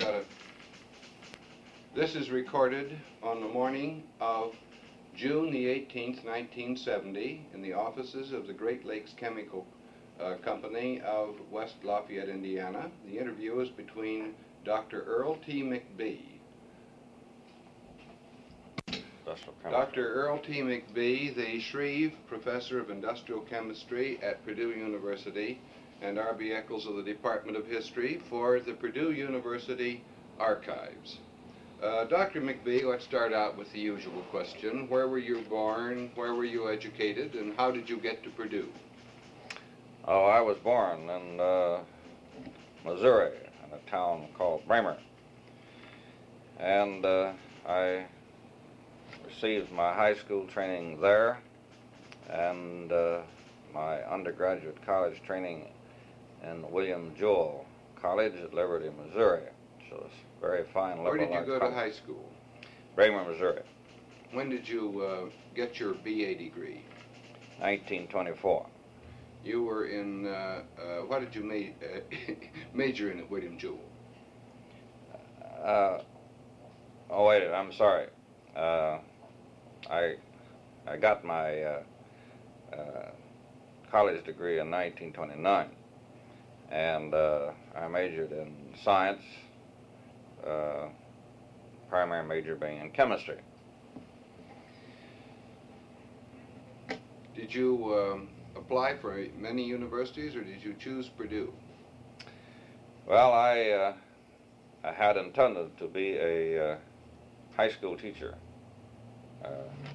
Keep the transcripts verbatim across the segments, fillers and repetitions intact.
got it. This is recorded on the morning of June the eighteenth, nineteen seventy, in the offices of the Great Lakes Chemical uh, Company of West Lafayette, Indiana. The interview is between Doctor Earl T. McBee. Doctor Earl T. McBee, the Shreve Professor of Industrial Chemistry at Purdue University, and R B Eccles of the Department of History for the Purdue University Archives. Uh, Doctor McBee, let's start out with the usual question. Where were you born, where were you educated, and how did you get to Purdue? Oh, I was born in uh, Missouri, in a town called Bramer. And uh, I received my high school training there and uh, my undergraduate college training in William Jewell College at Liberty, Missouri. So it's a very fine liberal Where did you go college. to high school? Bramer, Missouri. When did you uh, get your B A degree? nineteen twenty-four. You were in, uh, uh, what did you ma uh, major in at William Jewell? Uh, oh, wait, I'm sorry. Uh, I, I got my uh, uh, college degree in nineteen twenty-nine, and uh, I majored in science, uh, primary major being in chemistry. Did you um, apply for many universities, or did you choose Purdue? Well, I, uh, I had intended to be a uh, high school teacher. Uh,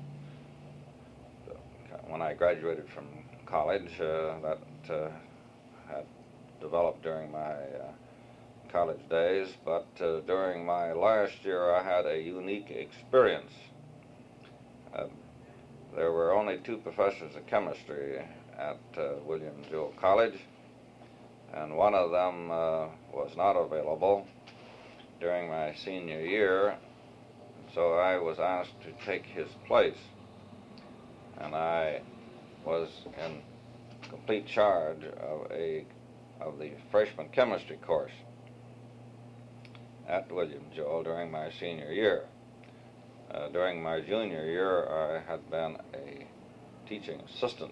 when I graduated from college, uh, that uh, had developed during my uh, college days, but uh, during my last year I had a unique experience. Uh, there were only two professors of chemistry at uh, William Jewell College, and one of them uh, was not available during my senior year, so I was asked to take his place, and I was in complete charge of a of the freshman chemistry course at William Jewell during my senior year. Uh, during my junior year, I had been a teaching assistant.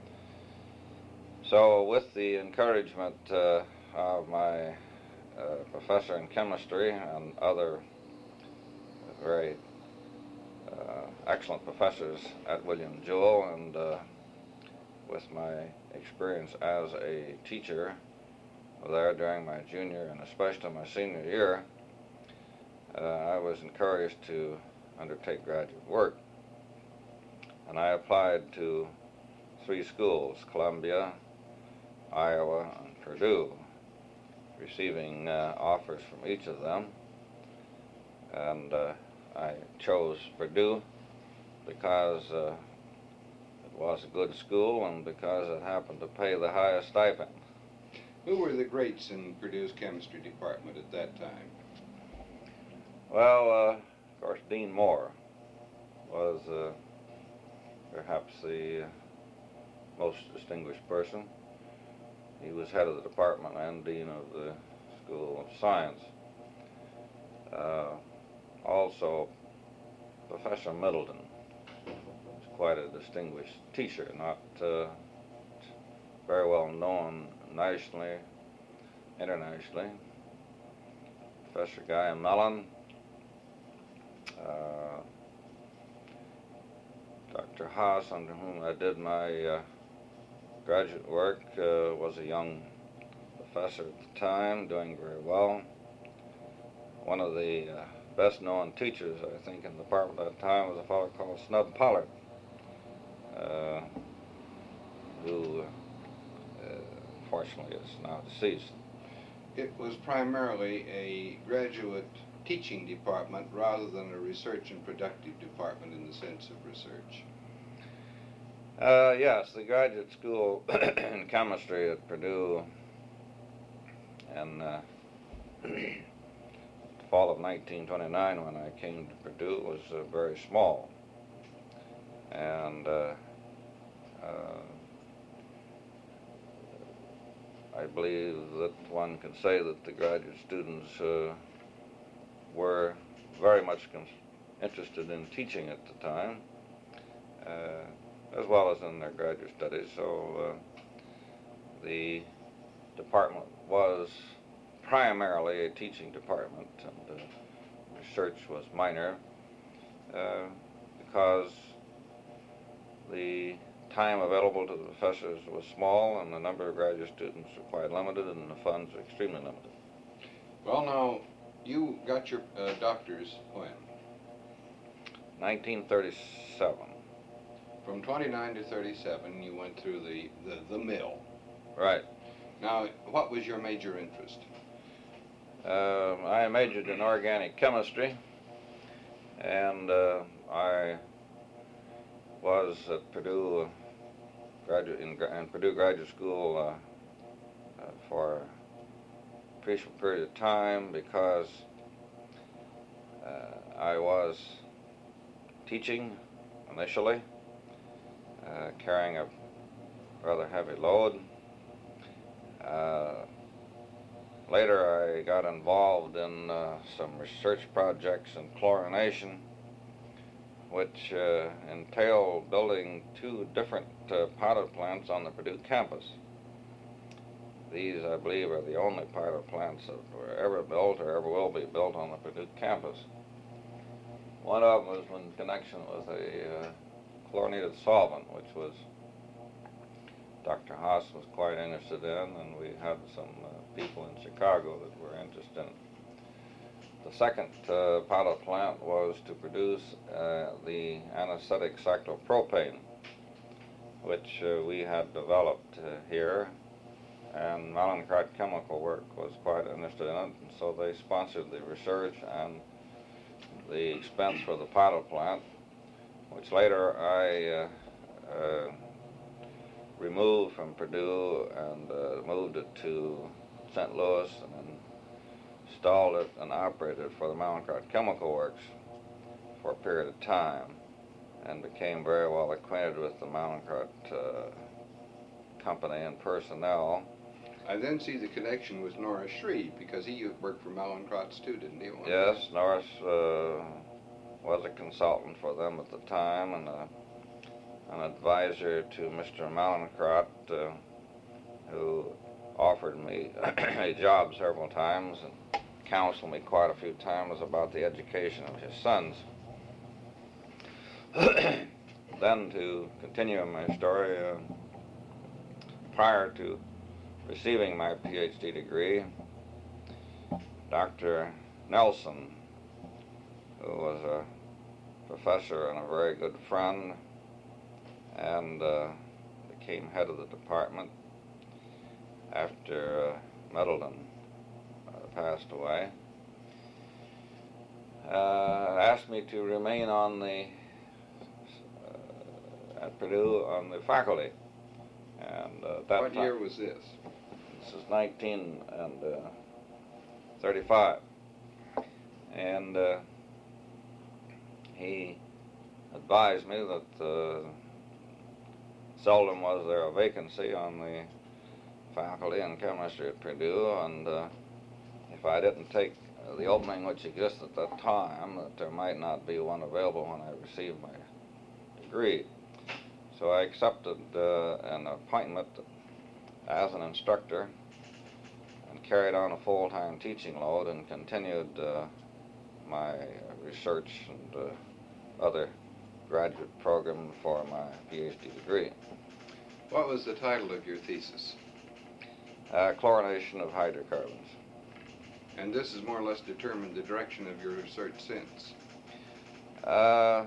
So with the encouragement uh, of my uh, professor in chemistry and other very uh, excellent professors at William Jewell, and uh, with my experience as a teacher there during my junior and especially my senior year, uh, I was encouraged to undertake graduate work. And I applied to three schools, Columbia, Iowa, and Purdue, receiving uh, offers from each of them. And uh, I chose Purdue because uh, it was a good school and because it happened to pay the highest stipend. Who were the greats in Purdue's chemistry department at that time? Well, uh, of course, Dean Moore was uh, perhaps the uh, most distinguished person. He was head of the department and dean of the School of Science. Uh, also, Professor Middleton was quite a distinguished teacher, not uh, very well known nationally, internationally. Professor Guy Mellon, uh, Doctor Haas, under whom I did my uh, graduate work, uh, was a young professor at the time, doing very well. One of the uh, best known teachers, I think, in the department at that time was a fellow called Snub Pollard, uh, who uh, fortunately is now deceased. It was primarily a graduate teaching department rather than a research and productive department in the sense of research. Uh, yes, the graduate school in chemistry at Purdue in uh, the fall of nineteen twenty-nine, when I came to Purdue, was uh, very small. And uh, uh, I believe that one can say that the graduate students uh, were very much interested in teaching at the time, uh, as well as in their graduate studies. So uh, the department was primarily a teaching department, and uh, research was minor, uh, because the time available to the professors was small and the number of graduate students were quite limited and the funds were extremely limited. Well, now, you got your uh, doctors when? nineteen thirty-seven. From twenty-nine to thirty-seven, you went through the, the, the mill. Right. Now, what was your major interest? Uh, I majored in organic chemistry, and uh, I was at Purdue, uh, graduate in, in Purdue Graduate School uh, uh, for a appreciable period of time because uh, I was teaching initially, uh, carrying a rather heavy load. Uh, later I got involved in uh, some research projects in chlorination, which uh, entailed building two different uh, pilot plants on the Purdue campus. These, I believe, are the only pilot plants that were ever built or ever will be built on the Purdue campus. One of them was in connection with a uh, chlorinated solvent, which was Doctor Haas was quite interested in, and we had some uh, people in Chicago that were interested in it. The second uh, pilot plant was to produce uh, the anesthetic cyclopropane, which uh, we had developed uh, here, and Mallinckrodt Chemical Work was quite interested in it, and so they sponsored the research and the expense for the pilot plant, which later I uh, uh, removed from Purdue and uh, moved it to Saint Louis and then installed it and operated it for the Mallinckrodt Chemical Works for a period of time and became very well acquainted with the Mallinckrodt uh, company and personnel. I then see the connection with Norris Shreve, because he worked for Mallinckrodt's too, didn't he? Yes, Norris uh, was a consultant for them at the time and a, an advisor to Mister Mallinckrodt, uh, who offered me a job several times and counseled me quite a few times about the education of his sons. Then, to continue my story, uh, prior to receiving my PhD degree, Doctor Nelson, who was a professor and a very good friend, and uh, became head of the department after uh, Middleton uh, passed away, uh, asked me to remain on the uh, at Purdue on the faculty. And uh, that what time, year was this? This is nineteen thirty-five, and uh, he advised me that uh, seldom was there a vacancy on the faculty in chemistry at Purdue, and uh, if I didn't take uh, the opening which existed at that time, that there might not be one available when I received my degree. So I accepted uh, an appointment as an instructor and carried on a full-time teaching load and continued uh, my research and uh, other graduate program for my PhD degree. What was the title of your thesis? Uh, chlorination of hydrocarbons. And this has more or less determined the direction of your research since? Uh,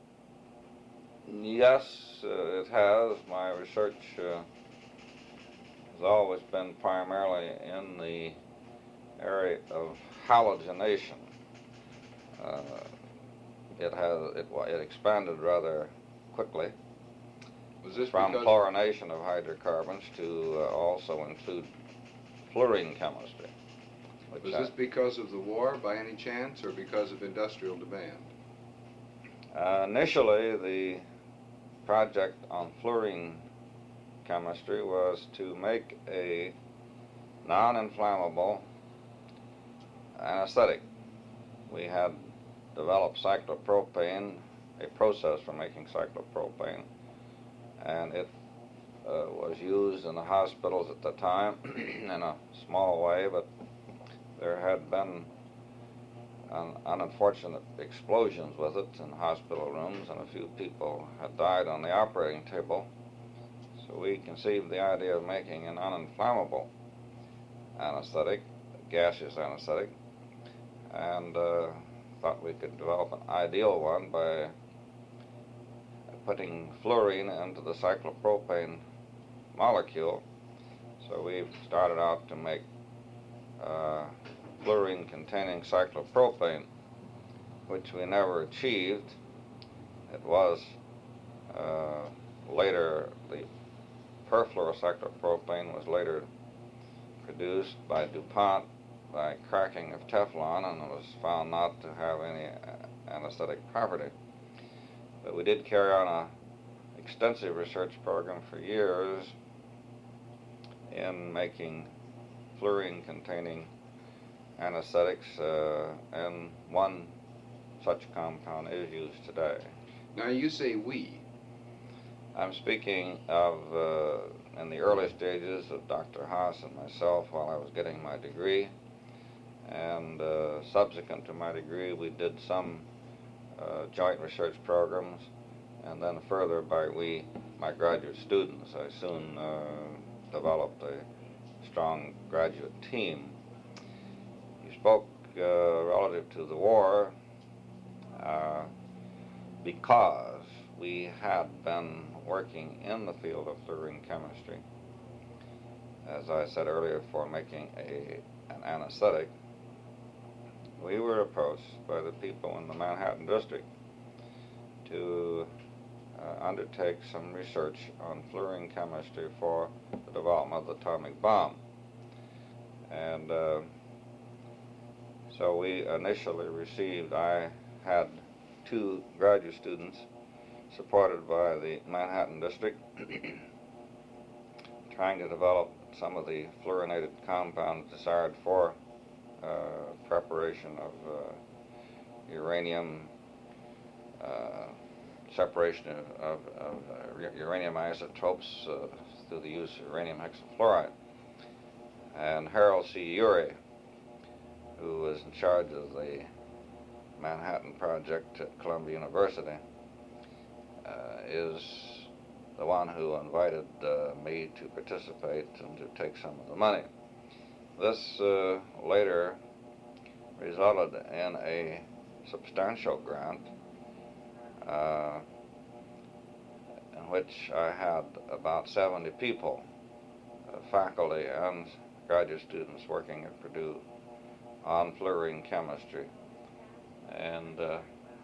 yes, uh, it has. My research uh, has always been primarily in the area of halogenation. Uh, it has it, it expanded rather quickly. Was this from because chlorination of hydrocarbons to uh, also include fluorine chemistry. Was this because of the war by any chance, or because of industrial demand? Uh, initially, the project on fluorine chemistry was to make a non-inflammable anesthetic, we had developed cyclopropane, a process for making cyclopropane, and it uh, was used in the hospitals at the time in a small way, but there had been un unfortunate explosions with it in hospital rooms, and a few people had died on the operating table. So we conceived the idea of making an uninflammable anesthetic, a gaseous anesthetic, and uh, thought we could develop an ideal one by putting fluorine into the cyclopropane molecule. So we started out to make uh, fluorine-containing cyclopropane, which we never achieved. It was uh, later, the perfluorocyclopropane was later produced by DuPont by cracking of Teflon, and it was found not to have any anesthetic property. But we did carry on a extensive research program for years in making fluorine-containing anesthetics, uh, and one such compound is used today. Now you say we. I'm speaking of uh, in the early stages of Doctor Haas and myself while I was getting my degree, and uh, subsequent to my degree we did some uh, joint research programs, and then further by we, my graduate students. I soon uh, developed a strong graduate team. You spoke uh, relative to the war uh, because we had been working in the field of fluorine chemistry, as I said earlier, for making a, an anesthetic. We were approached by the people in the Manhattan district to uh, undertake some research on fluorine chemistry for the development of the atomic bomb. And uh, so we initially received, I had two graduate students supported by the Manhattan district trying to develop some of the fluorinated compounds desired for uh, preparation of uh, uranium, uh, separation of, of uh, uranium isotopes uh, through the use of uranium hexafluoride. And Harold C. Urey, who was in charge of the Manhattan Project at Columbia University, uh, is the one who invited uh, me to participate and to take some of the money. This uh, later resulted in a substantial grant uh, in which I had about seventy people, uh, faculty and graduate students working at Purdue on fluorine chemistry. And uh,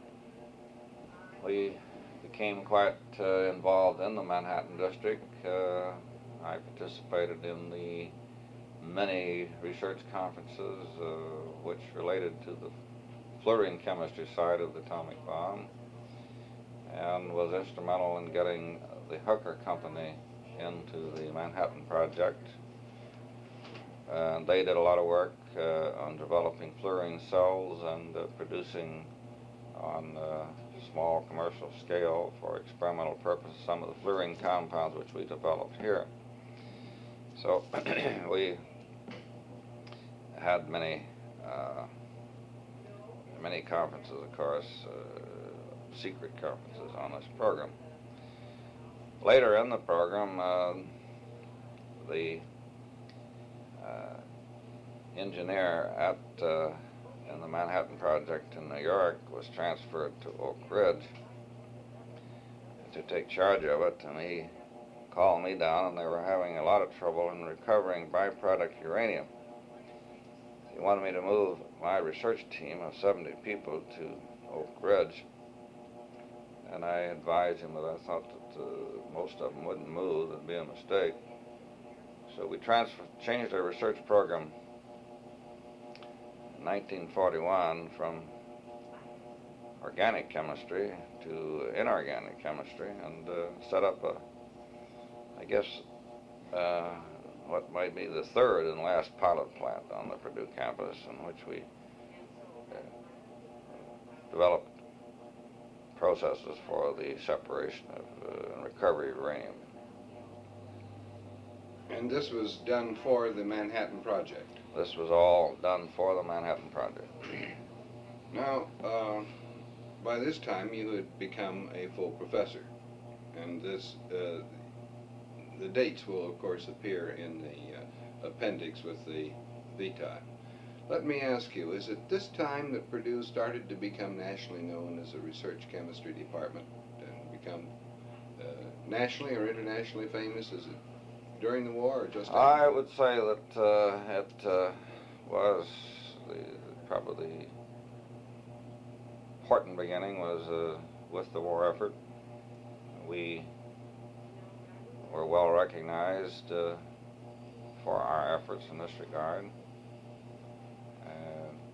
we became quite uh, involved in the Manhattan district. Uh, I participated in the many research conferences uh, which related to the fluorine chemistry side of the atomic bomb, and was instrumental in getting the Hooker Company into the Manhattan Project. And they did a lot of work uh, on developing fluorine cells and uh, producing on uh, small commercial scale for experimental purposes some of the fluorine compounds which we developed here. So we had many uh, many conferences, of course, uh, secret conferences on this program. Later in the program, uh, the uh, engineer at uh, in the Manhattan Project in New York was transferred to Oak Ridge to take charge of it, and he called me down, and they were having a lot of trouble in recovering byproduct uranium. He wanted me to move my research team of seventy people to Oak Ridge, and I advised him that I thought that uh, most of them wouldn't move, it'd be a mistake. So we transfer, changed our research program in nineteen forty-one from organic chemistry to inorganic chemistry, and uh, set up a, I guess, uh, what might be the third and last pilot plant on the Purdue campus, in which we uh, developed processes for the separation of uh, and recovery of uranium. And this was done for the Manhattan Project? This was all done for the Manhattan Project. Now, uh, by this time you had become a full professor, and this, uh, the dates will of course appear in the uh, appendix with the vitae. Let me ask you, is it this time that Purdue started to become nationally known as a research chemistry department and become uh, nationally or internationally famous? Is it during the war or just after? I would say that uh, it uh, was the, probably the important beginning was uh, with the war effort. We were well recognized uh, for our efforts in this regard. And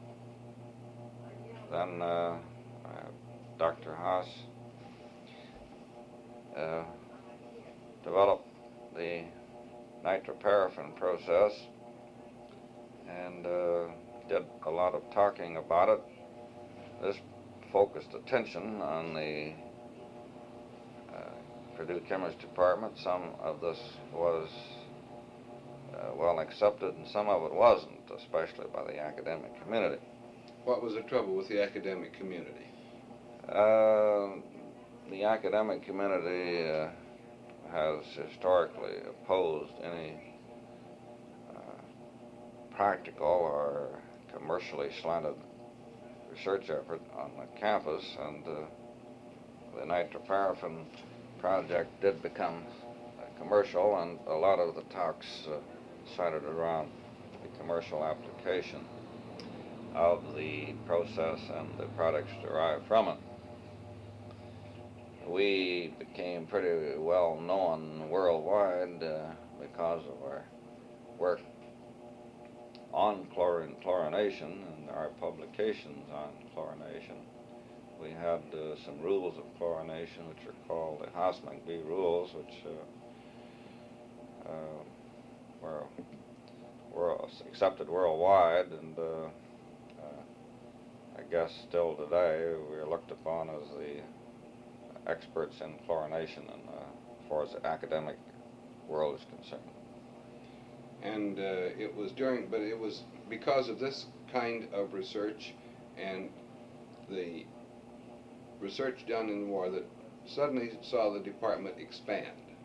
then uh, uh, Doctor Haas uh, developed the nitroparaffin process and uh, did a lot of talking about it. This focused attention on the uh, Purdue Chemistry Department. Some of this was uh, well accepted and some of it wasn't, especially by the academic community. What was the trouble with the academic community? Uh, the academic community uh, has historically opposed any uh, practical or commercially slanted research effort on the campus, and uh, the nitroparaffin project did become uh, commercial, and a lot of the talks uh, centered around the commercial application of the process and the products derived from it. We became pretty well known worldwide uh, because of our work on chlorine chlorination and our publications on chlorination. We had uh, some rules of chlorination which are called the Haas-McBee rules, which uh, uh, were, were accepted worldwide, and uh, uh, I guess still today we are looked upon as the experts in chlorination, and uh, as far as the academic world is concerned. And uh, it was during, but it was because of this kind of research and the research done in the war that suddenly saw the department expand.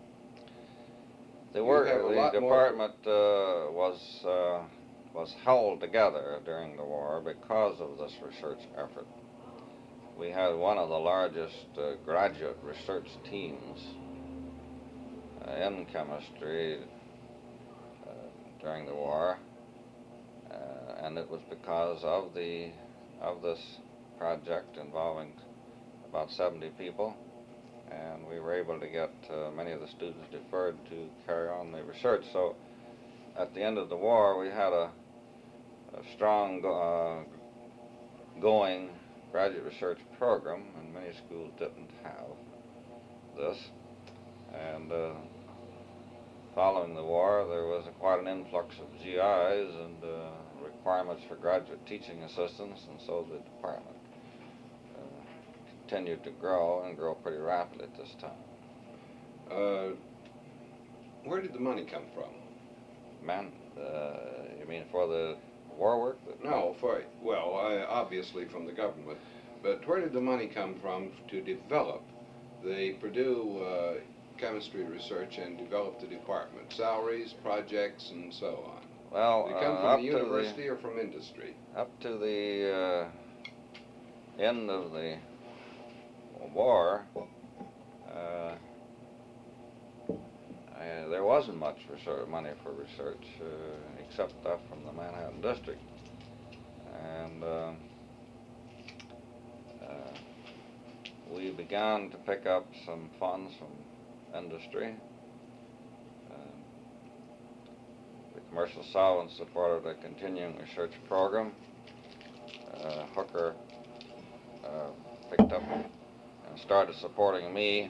The work, the department uh, was uh, was held together during the war because of this research effort. We had one of the largest uh, graduate research teams uh, in chemistry uh, during the war, uh, and it was because of the of this project involving about seventy people, and we were able to get uh, many of the students deferred to carry on the research. So at the end of the war, we had a, a strong go uh, going graduate research program, and many schools didn't have this. And uh, following the war, there was a, quite an influx of G Is and uh, requirements for graduate teaching assistants, and so the department uh, continued to grow and grow pretty rapidly at this time. Uh, where did the money come from? Man, uh, you mean for the war work? No, for, well, uh, obviously from the government, but where did the money come from to develop the Purdue uh, chemistry research and develop the department? Salaries, projects, and so on. Well, did it come uh, from the university the, or from industry? Up to the uh, end of the war, uh, I, there wasn't much research, money for research, uh, except stuff from the Manhattan District. And uh, uh, we began to pick up some funds from industry. Uh, the commercial solvents supported a continuing research program. Uh, Hooker uh, picked up and started supporting me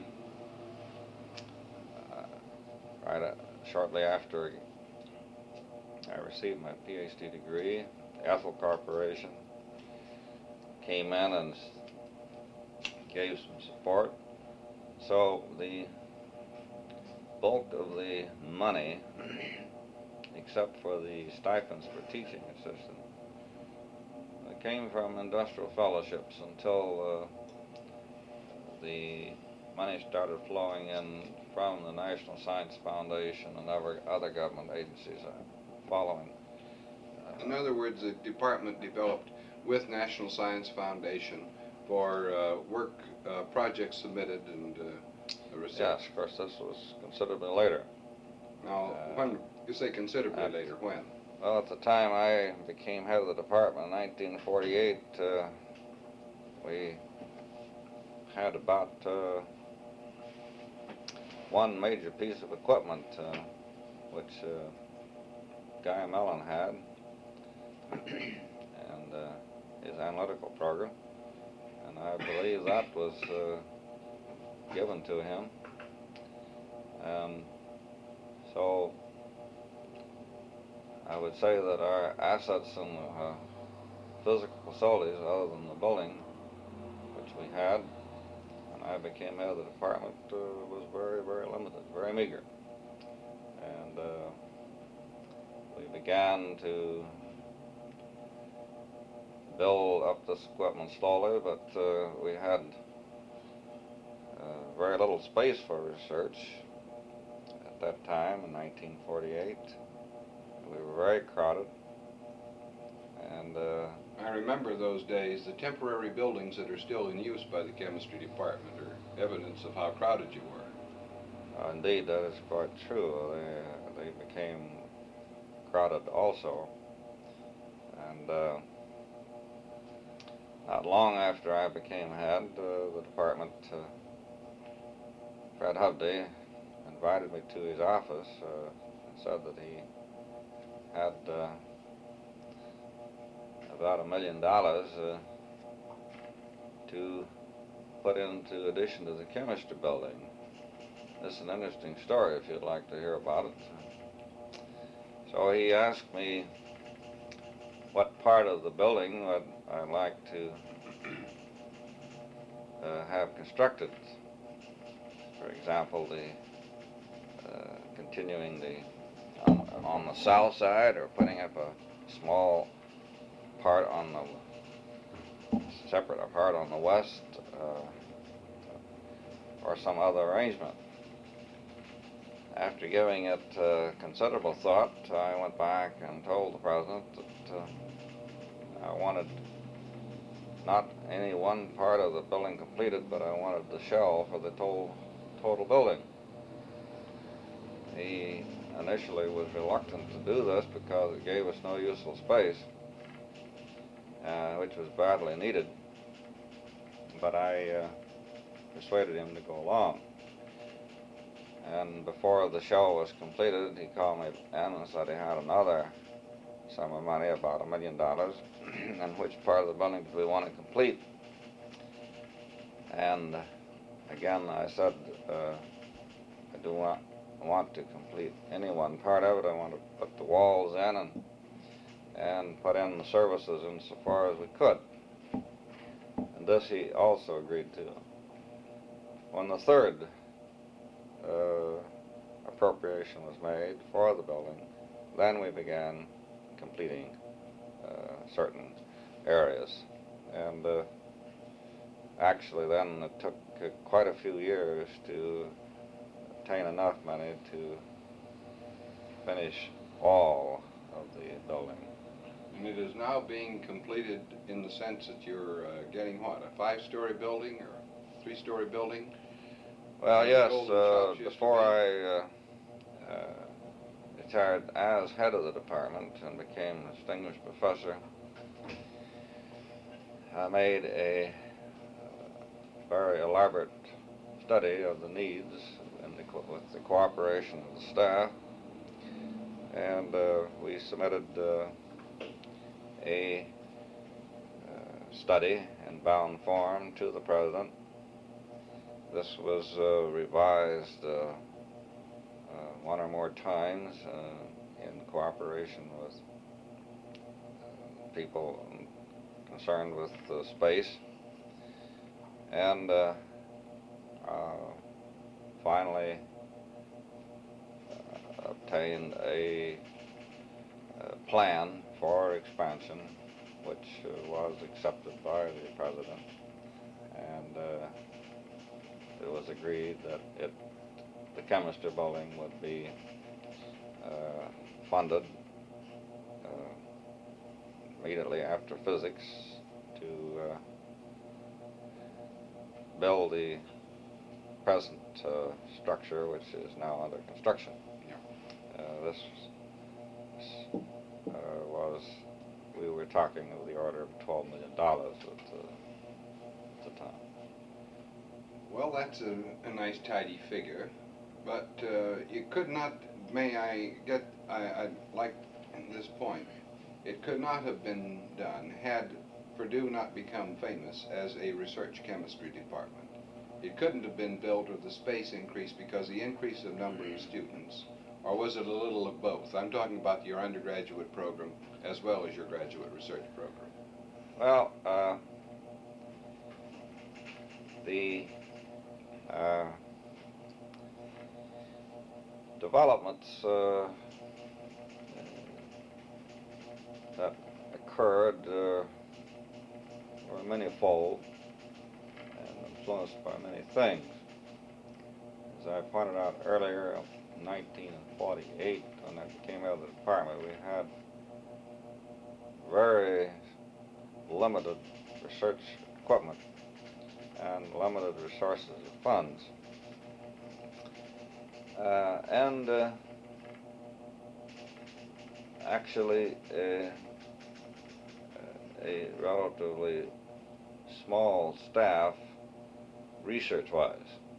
uh, right uh, shortly after I received my PhD degree. The Ethel Corporation came in and gave some support. So the bulk of the money, except for the stipends for teaching assistants, it came from industrial fellowships until uh, the money started flowing in from the National Science Foundation and other, other government agencies uh, following. Uh, in other words, the department developed with National Science Foundation for uh, work uh, projects submitted and uh, research. Yes, of course, this was considerably later. Now, uh, when you say considerably at, later, when? Well, at the time I became head of the department in nineteen forty-eight, uh, we had about uh, one major piece of equipment, uh, which uh, Guy Mellon had, and uh, his analytical program, and I believe that was uh, given to him. And so I would say that our assets and uh, physical facilities, other than the building, which we had, and I became head of the department, uh, was very, very limited, very meager. And uh, we began to build up this equipment slowly, but uh, we had uh, very little space for research at that time in nineteen forty-eight. We were very crowded, and uh, I remember those days. The temporary buildings that are still in use by the chemistry department are evidence of how crowded you were. uh, indeed, that is quite true. They, they became crowded also, and uh, not long after I became head, uh, the department, uh, Fred Hovde invited me to his office uh, and said that he had uh, about a million dollars uh, to put into addition to the chemistry building. This is an interesting story if you'd like to hear about it. So he asked me what part of the building would I like to uh, have constructed. For example, the uh, continuing the on, on the south side, or putting up a small part on the separate part on the west, uh, or some other arrangement. After giving it uh, considerable thought, I went back and told the president that uh, I wanted not any one part of the building completed, but I wanted the shell for the total total building. He initially was reluctant to do this because it gave us no useful space, uh, which was badly needed, but I uh, persuaded him to go along. And before the shell was completed, he called me in and said he had another sum of money, about a million dollars, and which part of the building did we want to complete. And again, I said, uh, I do want, want to complete any one part of it. I want to put the walls in and, and put in the services insofar as we could. And this he also agreed to. When the third uh, appropriation was made for the building, then we began completing uh, certain areas. And uh, actually then it took uh, quite a few years to obtain enough money to finish all of the building. And it is now being completed in the sense that you're uh, getting what, a five-story building or a three-story building? Well, yes, uh, before I uh, uh, retired as head of the department and became a distinguished professor, I made a uh, very elaborate study of the needs and the, with the cooperation of the staff, and uh, we submitted uh, a uh, study in bound form to the president. This was uh, revised uh, uh, one or more times uh, in cooperation with uh, people concerned with uh, space. and uh, uh, finally uh, obtained a, a plan for expansion, which uh, was accepted by the president, and uh, it was agreed that it, the chemistry building would be uh, funded uh, immediately after physics to uh, build the present uh, structure, which is now under construction. Yeah. Uh, this this uh, was, we were talking of the order of twelve million dollars at the, at the time. Well, that's a, a nice tidy figure, but uh, you could not, may I get, I, I'd like this point, it could not have been done had Purdue not become famous as a research chemistry department. It couldn't have been built or the space increased because the increase of number of students, or was it a little of both? I'm talking about your undergraduate program as well as your graduate research program. Well, uh, the uh, developments uh, that occurred uh, were manifold and influenced by many things. As I pointed out earlier, in nineteen forty-eight, when I came out of the department, we had very limited research equipment and limited resources of funds. Uh, and uh, actually a, a relatively small staff research-wise.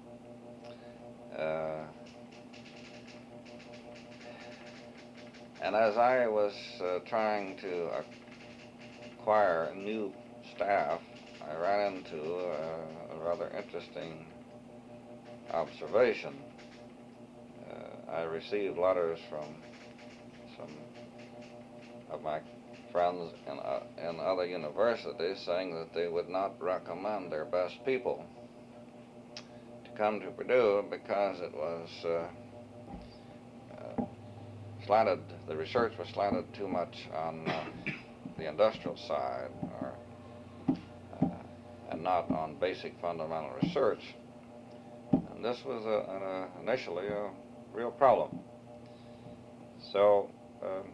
Uh, and as I was uh, trying to acquire new staff, I ran into uh, a rather interesting observation. Uh, I received letters from some of my friends in, uh, in other universities saying that they would not recommend their best people to come to Purdue because it was uh, uh, slanted, the research was slanted too much on uh, the industrial side, or, uh, and not on basic fundamental research. And this was a, an, a, initially a real problem. So um,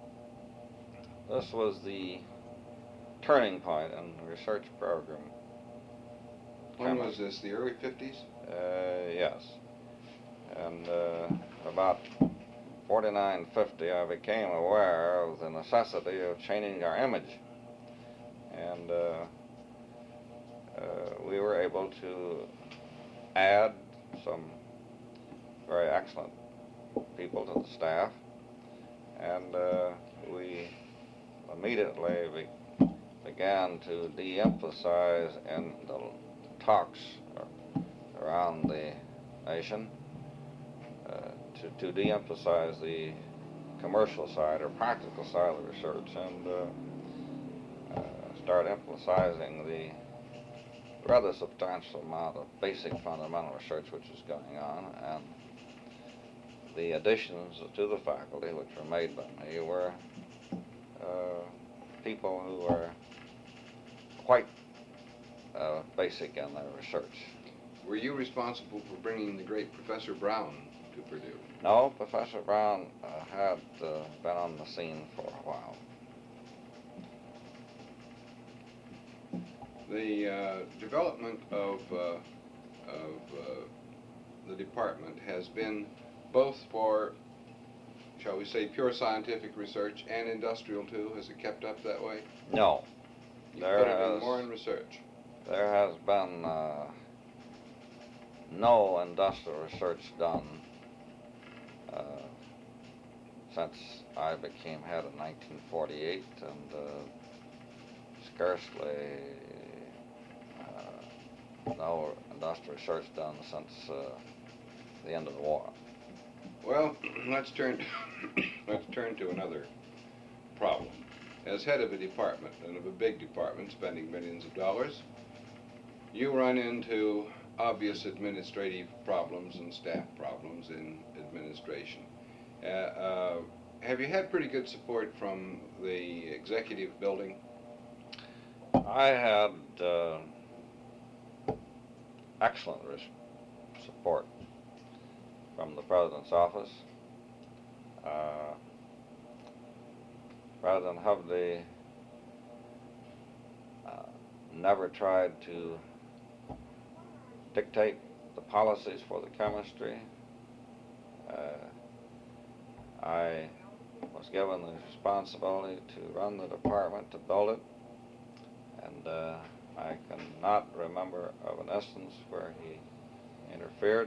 this was the turning point in the research program. When was this, the early fifties? Uh, yes. And uh, about forty-nine fifty, I became aware of the necessity of changing our image. And uh, uh, we were able to add some very excellent people to the staff. And uh, we immediately be began to de-emphasize in the talks around the nation uh, to, to de-emphasize the commercial side or practical side of the research and uh, uh, start emphasizing the rather substantial amount of basic fundamental research which is going on, and the additions to the faculty which were made by me were uh, people who were quite uh, basic in their research. Were you responsible for bringing the great Professor Brown to Purdue? No, Professor Brown uh, had uh, been on the scene for a while. The uh, development of, uh, of uh, the department has been both for, shall we say, pure scientific research and industrial too? Has it kept up that way? No. You There put it has, in more in research. There has been uh, no industrial research done uh, since I became head in nineteen forty-eight, and uh, scarcely uh, no industrial research done since uh, the end of the war. Well, let's turn let's turn to another problem. As head of a department, and of a big department spending millions of dollars, You run into obvious administrative problems and staff problems in administration. Uh, uh, have you had pretty good support from the executive building? I had uh, excellent support from the President's office. Uh, President Hovde uh, never tried to dictate the policies for the chemistry. Uh, I was given the responsibility to run the department, to build it, and uh, I cannot remember of an instance where he interfered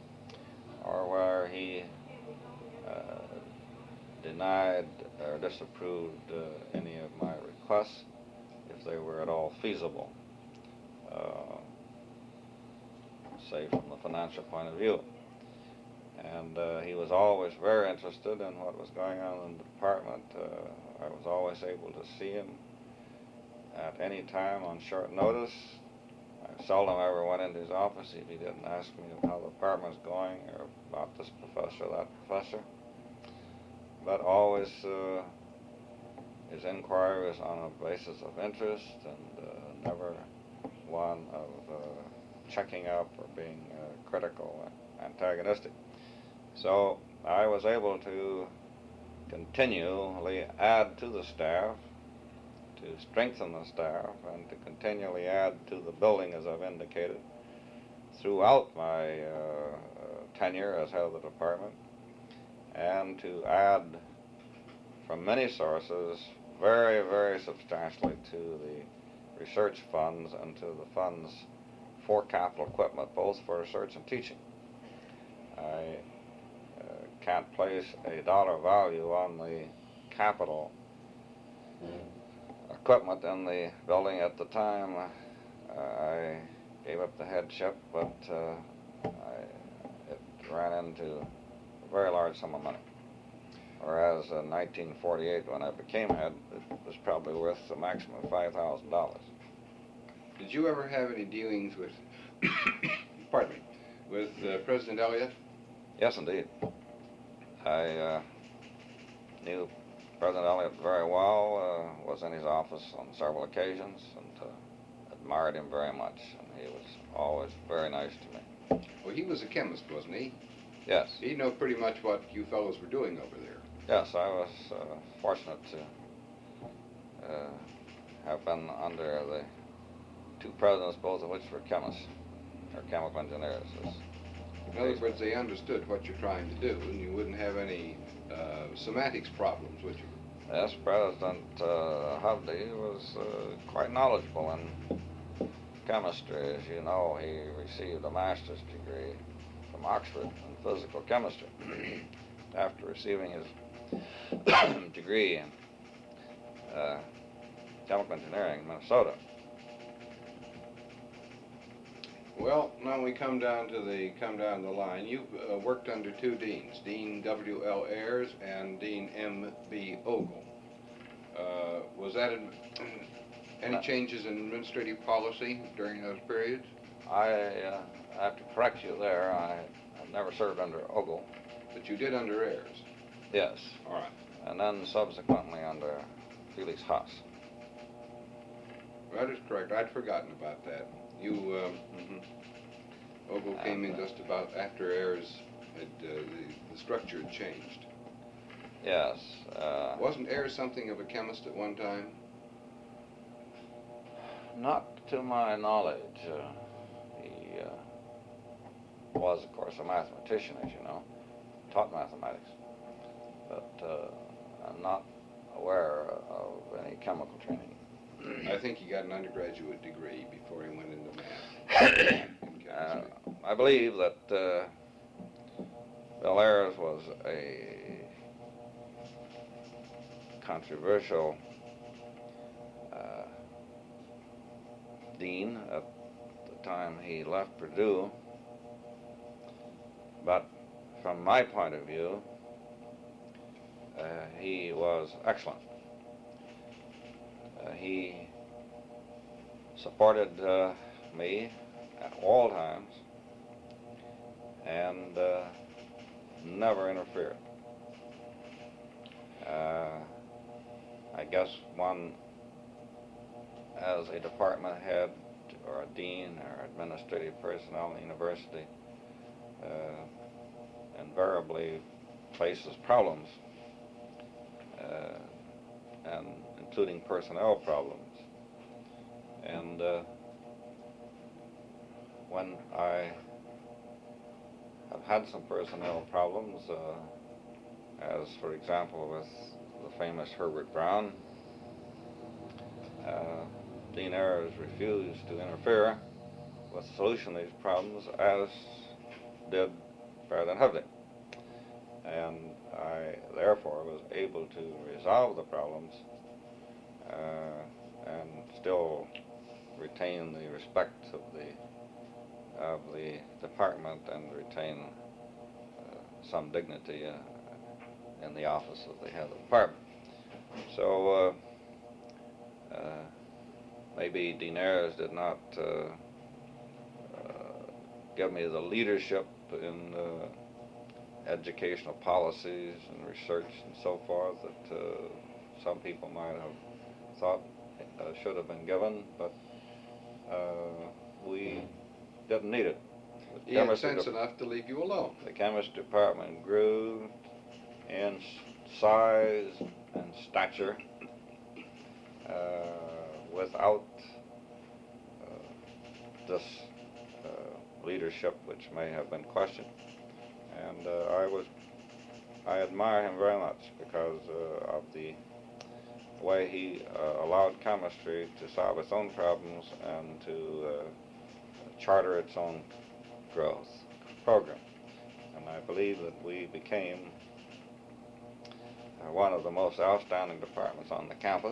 or where he uh, denied or disapproved uh, any of my requests if they were at all feasible, uh, say from the financial point of view. And uh, he was always very interested in what was going on in the department. Uh, I was always able to see him at any time on short notice. I seldom ever went into his office if he didn't ask me how the department was going or about this professor or that professor. But always uh, his inquiry was on a basis of interest and uh, never one of uh, checking up or being uh, critical and antagonistic. So I was able to continually add to the staff, to strengthen the staff, and to continually add to the building, as I've indicated, throughout my uh, tenure as head of the department, and to add from many sources very, very substantially to the research funds and to the funds for capital equipment, both for research and teaching. I uh, can't place a dollar value on the capital equipment in the building at the time. Uh, I gave up the headship, but uh, I, it ran into a very large sum of money. Whereas in nineteen forty-eight, when I became head, it was probably worth a maximum of five thousand dollars. Did you ever have any dealings with, pardon me, with uh, President Elliott? Yes, indeed. I uh, knew President Elliott very well, uh, was in his office on several occasions, and uh, admired him very much, and he was always very nice to me. Well, he was a chemist, wasn't he? Yes. He knew pretty much what you fellows were doing over there. Yes, I was uh, fortunate to uh, have been under the two presidents, both of which were chemists, or chemical engineers. In other words, they understood what you're trying to do, and you wouldn't have any uh, semantics problems, would you? Yes, President uh, Hovde was uh, quite knowledgeable in chemistry. As you know, he received a master's degree from Oxford in physical chemistry after receiving his degree in uh, chemical engineering in Minnesota. Well, now we come down to the come down the line. You've uh, worked under two deans, Dean W L Ayers and Dean M B Ogle. Uh, was that in, any changes in administrative policy during those periods? I uh, have to correct you there. I, I've never served under Ogle. But you did under Ayers? Yes. All right. And then subsequently under Felix Haas. That is correct. I'd forgotten about that. You, um, mm-hmm. Ogle came in just about after Ayers had, uh, the, the structure had changed. Yes. Uh, Wasn't Ayers something of a chemist at one time? Not to my knowledge. Uh, he uh, was, of course, a mathematician, as you know, taught mathematics, but uh, I'm not aware of any chemical training. I think he got an undergraduate degree before he went into math. in uh, I believe that uh, Bill Ayers was a controversial uh, dean at the time he left Purdue, but from my point of view, uh, he was excellent. Uh, he supported uh, me at all times and uh, never interfered. Uh, I guess one, as a department head or a dean or administrative personnel in the university, uh, invariably faces problems, uh, and including personnel problems. And uh, when I have had some personnel problems, uh, as for example with the famous Herbert Brown, uh, Dean Ayers refused to interfere with the solution of these problems, as did President Hovde. And I therefore was able to resolve the problems uh, and still retain the respect of the of the department and retain uh, some dignity uh, in the office of the head of the department. So uh, uh, maybe Dean Ayers did not uh, uh, give me the leadership in uh, educational policies and research and so forth that uh, some people might have thought uh, should have been given, but uh, we didn't need it. He had sense enough to leave you alone. The chemistry department grew in size and stature uh, without uh, this uh, leadership, which may have been questioned. And uh, I was, I admire him very much because uh, of the way he uh, allowed chemistry to solve its own problems and to uh, charter its own growth program. And I believe that we became uh, one of the most outstanding departments on the campus.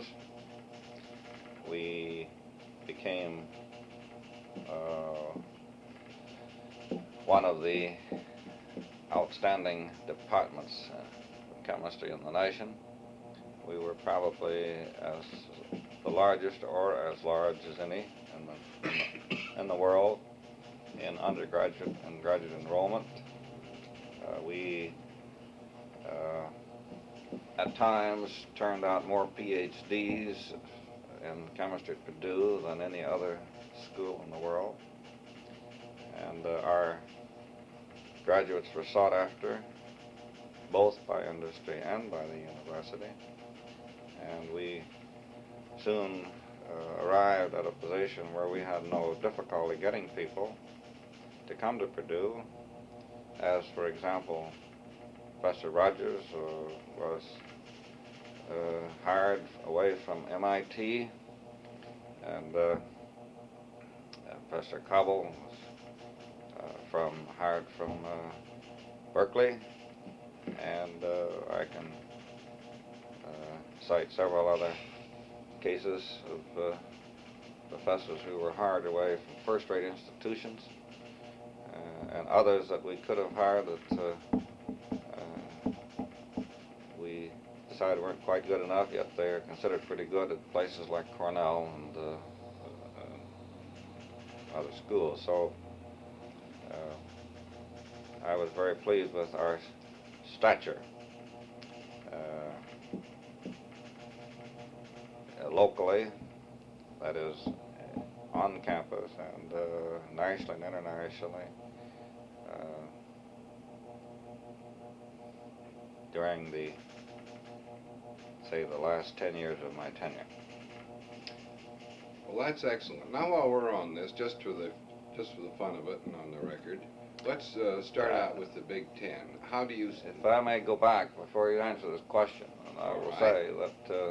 We became uh, one of the outstanding departments uh, of chemistry in the nation. We were probably as the largest or as large as any in the, in the, in the world in undergraduate and graduate enrollment. Uh, we uh, at times turned out more P H Ds in chemistry at Purdue than any other school in the world. And uh, our graduates were sought after both by industry and by the university. And we soon uh, arrived at a position where we had no difficulty getting people to come to Purdue, as for example, Professor Rogers uh, was uh, hired away from M I T, and uh, Professor Cobble was uh, from hired from uh, Berkeley, and uh, I can uh, cite several other cases of uh, professors who were hired away from first-rate institutions, uh, and others that we could have hired that uh, uh, we decided weren't quite good enough, yet they're considered pretty good at places like Cornell and uh, uh, other schools. So uh, I was very pleased with our stature. Uh, locally, that is, on campus and uh, nationally and internationally, uh, during the, say, the last ten years of my tenure. Well, that's excellent. Now, while we're on this, just for the just for the fun of it and on the record, let's uh, start uh, out with the Big Ten. How do you? If I may go back before you answer this question, and I will right. say that, uh,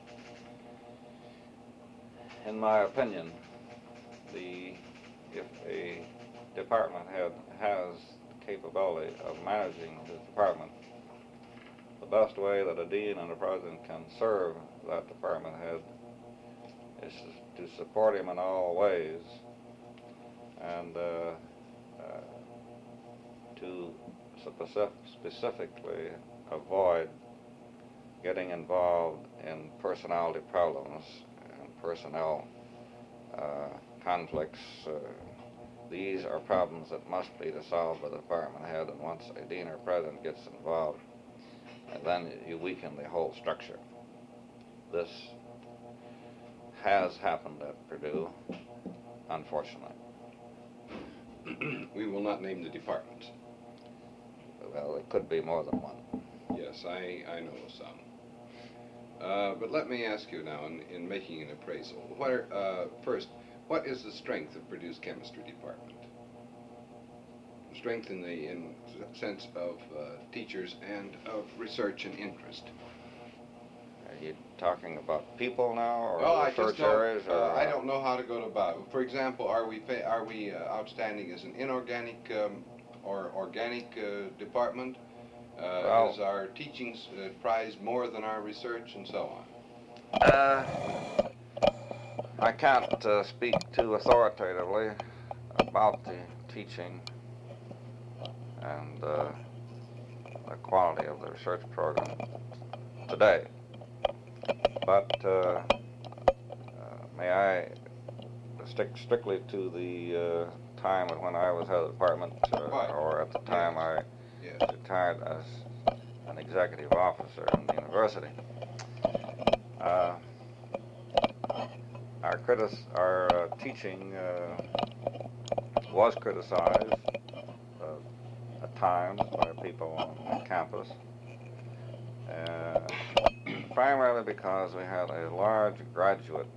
in my opinion, the if a department head has the capability of managing his department, the best way that a dean and a president can serve that department head is to support him in all ways, and uh, uh, to specific, specifically avoid getting involved in personality problems and personnel uh, conflicts. Uh, these are problems that must be solved by the department head, and once a dean or president gets involved, and then you weaken the whole structure. This has happened at Purdue, unfortunately. We will not name the departments. Well, it could be more than one. Yes, I, I know some. Uh, but let me ask you now, in, in making an appraisal, what are, uh, first, what is the strength of Purdue's chemistry department? Strength in the in sense of uh, teachers and of research and interest. Are you talking about people now, or well, I research just don't, areas? Or, uh, I don't know how to go about it. For example, are we fa are we uh, outstanding as an inorganic um, or organic uh, department? Uh, well, is our teaching uh, prized more than our research, and so on? Uh, I can't uh, speak too authoritatively about the teaching and uh, the quality of the research program today. But uh, uh, may I stick strictly to the uh, time when I was head of the department, uh, or at the time yes. I yes. retired as an executive officer in the university. Uh, our critis our uh, teaching uh, was criticized uh, at times by people on the campus, uh, primarily because we had a large graduate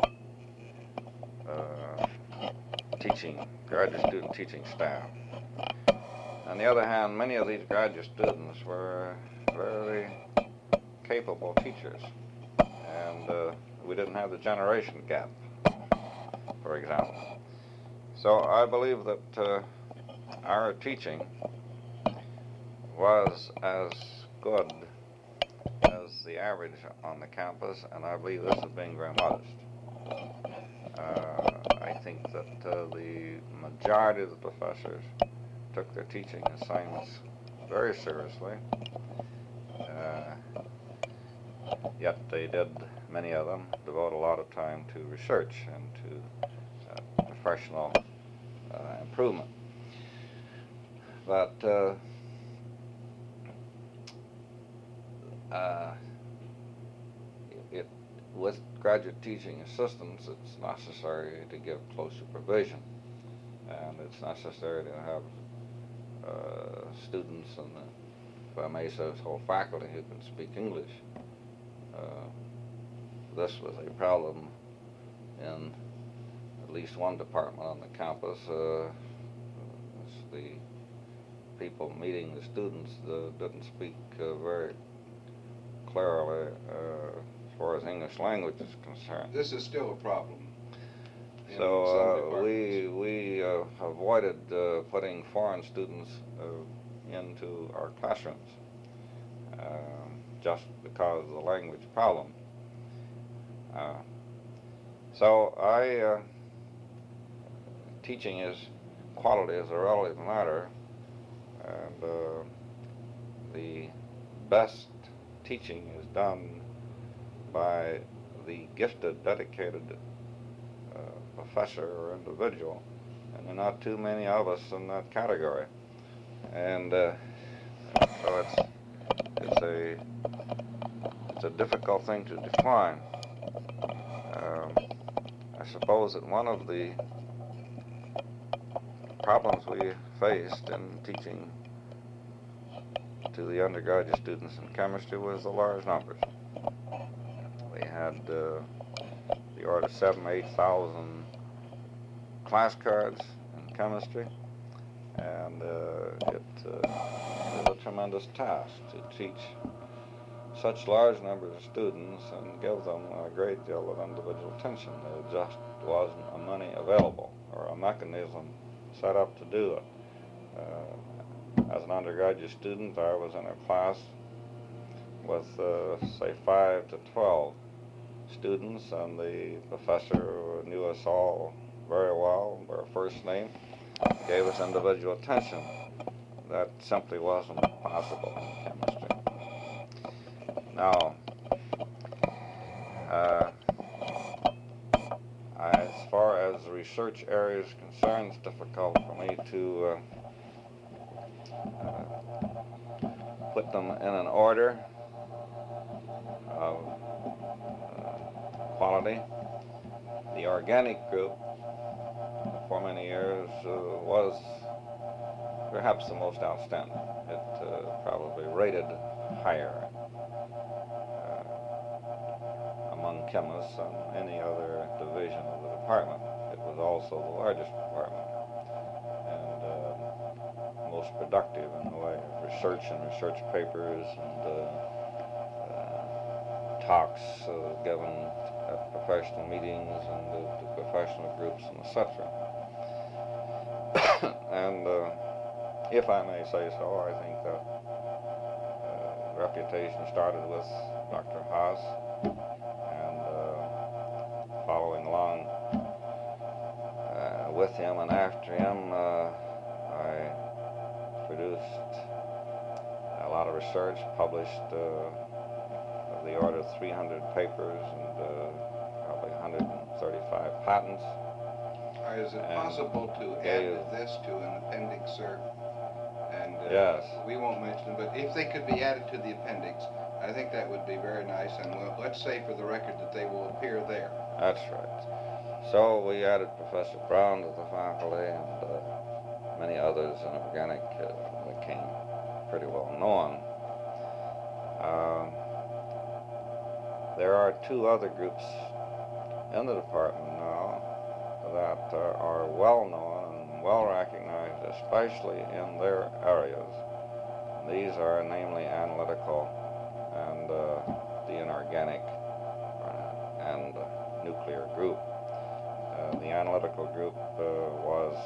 uh, teaching, graduate student teaching staff. On the other hand, many of these graduate students were very capable teachers, and uh, we didn't have the generation gap, for example. So I believe that uh, our teaching was as good as the average on the campus, and I believe this is being very modest. Uh, I think that uh, the majority of the professors took their teaching assignments very seriously. Uh, yet they did, many of them, devote a lot of time to research and to uh, professional uh, improvement. But uh, uh, it, with graduate teaching assistants, it's necessary to give close supervision, and it's necessary to have uh, students and, the, if I may say, whole faculty who can speak English. Uh, this was a problem in at least one department on the campus. Uh, the people meeting the students uh, didn't speak uh, very clearly uh, as far as English language is concerned. This is still a problem. So uh, we we uh, avoided uh, putting foreign students uh, into our classrooms uh, just because of the language problem. Uh, so I uh, teaching is quality is a relative matter, and uh, the best teaching is done by the gifted, dedicated uh, professor or individual, and there are not too many of us in that category. And uh, so it's it's a it's a difficult thing to define. Um, I suppose that one of the problems we faced in teaching to the undergraduate students in chemistry was the large numbers. We had uh, the order of seven, eight thousand class cards in chemistry, and uh, it uh, was a tremendous task to teach such large numbers of students and give them a great deal of individual attention. There just wasn't a money available or a mechanism set up to do it. Uh, as an undergraduate student, I was in a class with, uh, say, five to twelve students, and the professor knew us all very well by our first name, gave us individual attention. That simply wasn't possible in chemistry. Now, uh, As far as the research area is concerned, it's difficult for me to uh, uh, put them in an order of uh, quality. The organic group, for many years, uh, was perhaps the most outstanding. It uh, probably rated higher uh, among chemists than any other division of the department. It was also the largest department and uh, most productive in the way of research and research papers and uh, uh, talks uh, given at professional meetings and uh, to professional groups and et cetera. And uh, if I may say so, I think that uh, reputation started with Doctor Haas, and uh, following along uh, with him and after him, uh, I produced a lot of research, published uh, of the order of three hundred papers and uh, probably one hundred thirty-five patents. Is it possible to add this to an appendix, sir? And uh, yes. We won't mention it, but if they could be added to the appendix, I think that would be very nice. And we'll, let's say for the record that they will appear there. That's right. So we added Professor Brown to the faculty, and uh, many others in organic uh, became pretty well known. Uh, there are two other groups in the department now that uh, are well known and well recognized, especially in their areas. These are namely analytical and uh, the inorganic uh, and uh, nuclear group. Uh, the analytical group uh, was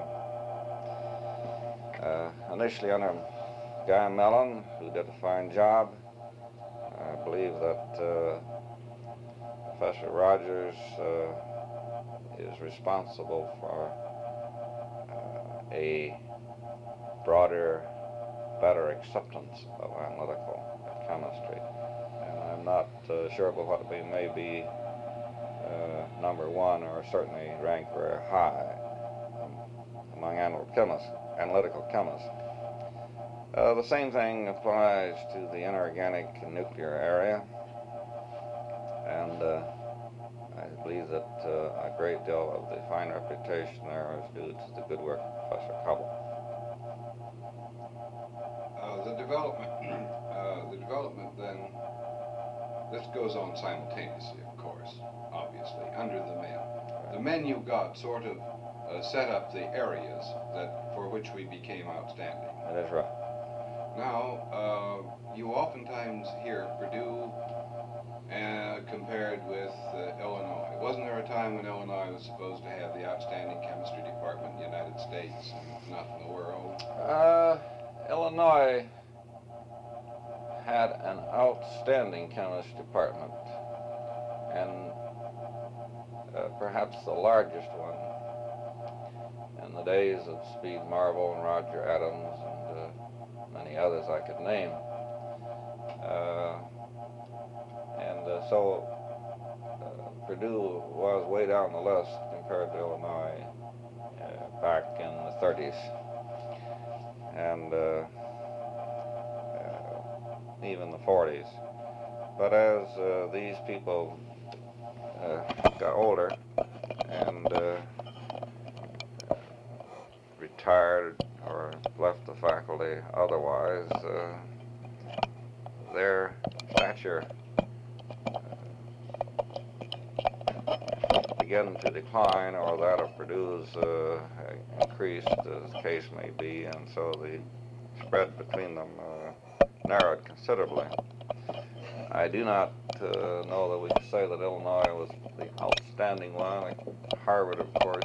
uh, uh, initially under Guy Mellon, who did a fine job. I believe that uh, Professor Rogers uh, is responsible for uh, a broader, better acceptance of analytical chemistry. And I'm not uh, sure about what it may be uh, number one, or certainly rank very high um, among analytical chemists. Analytical chemists. Uh, the same thing applies to the inorganic and nuclear area, and uh, I believe that uh, a great deal of the fine reputation there is due to the good work of Professor Cobble. Uh, the development, uh, the development then, this goes on simultaneously, of course, obviously, under the men. The men you got sort of uh, set up the areas that for which we became outstanding. That is right. Now, uh, you oftentimes hear Purdue uh, compared with uh, Illinois. Wasn't there a time when Illinois was supposed to have the outstanding chemistry department in the United States and not in the world? Uh, Illinois had an outstanding chemistry department, and uh, perhaps the largest one in the days of Speed Marvel and Roger Adams and uh, many others I could name. Uh, and uh, so uh, Purdue was way down the list compared to Illinois uh, back in the thirties. And uh, uh, even the forties. But as uh, these people uh, got older and uh, retired or left the faculty otherwise, uh, their stature uh, began to decline, or that of Purdue's uh, increased, as the case may be, and so the spread between them uh, narrowed considerably. I do not uh, know that we can say that Illinois was the outstanding one. Like Harvard, of course,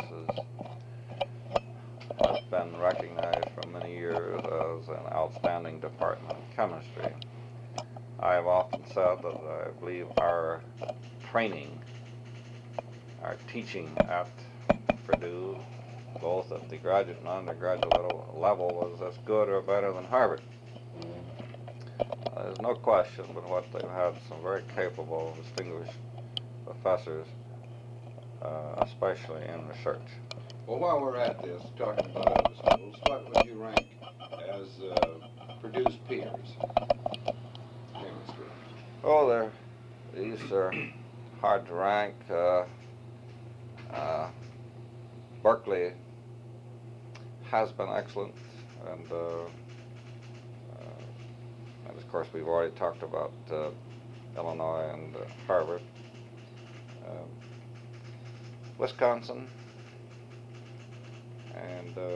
has been recognized for many years as an outstanding department of chemistry. I have often said that I believe our training, our teaching at Purdue, both at the graduate and undergraduate level, was as good or better than Harvard. Uh, there's no question but what they've had some very capable, distinguished professors uh, especially in research. Well, while we're at this, talking about other schools, what would you rank as uh, Purdue's peers? Chemistry. Oh, they're, these are hard to rank. Uh, uh, Berkeley has been excellent, and, uh, uh, and of course we've already talked about uh, Illinois and uh, Harvard. Um, Wisconsin and uh,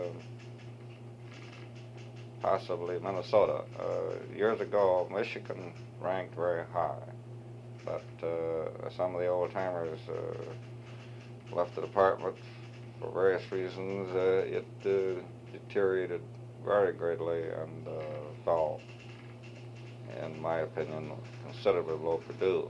possibly Minnesota. Uh, years ago, Michigan ranked very high, but uh, some of the old-timers uh, left the department for various reasons. Uh, it uh, deteriorated very greatly and uh, fell, in my opinion, considerably below Purdue.